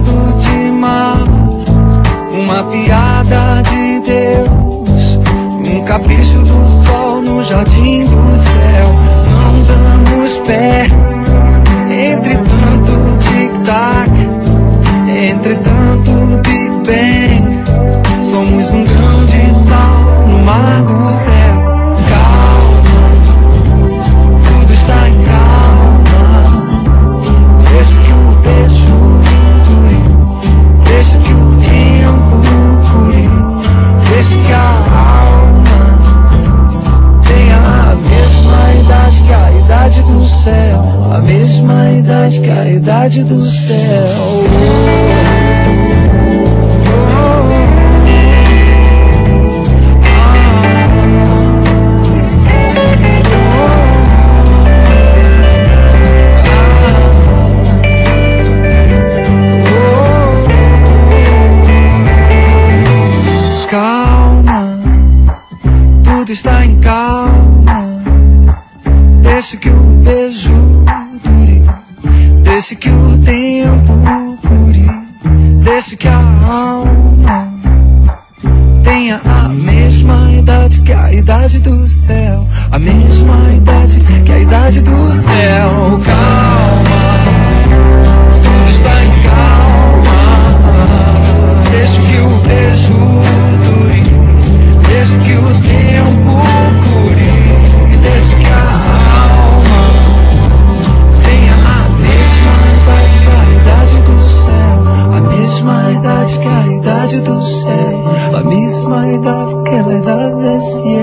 estado de mar, uma piada de Deus, um capricho do sol no jardim do céu. Não damos pé, entre tanto tic-tac, entre tanto Big Bang. Somos um grão de sal no mar do céu. Calma, tudo está em calma. Deixa que o beijo dure, deixa que o tempo cure, deixa que a alma tenha a mesma idade que a idade do céu, a mesma idade que a idade do céu. Calma, tudo está em calma. Deixa que o beijo dure, deixa que o tempo cure, deixa que a alma tenha a mesma idade que a idade do céu, a mesma idade que a idade do céu. Calma, tudo está em calma. Deixa que o beijo dure, deixa que o tempo cure, deixa que a alma tenha a mesma idade que a idade do céu, a mesma idade que a idade do céu, a mesma idade que a idade do céu.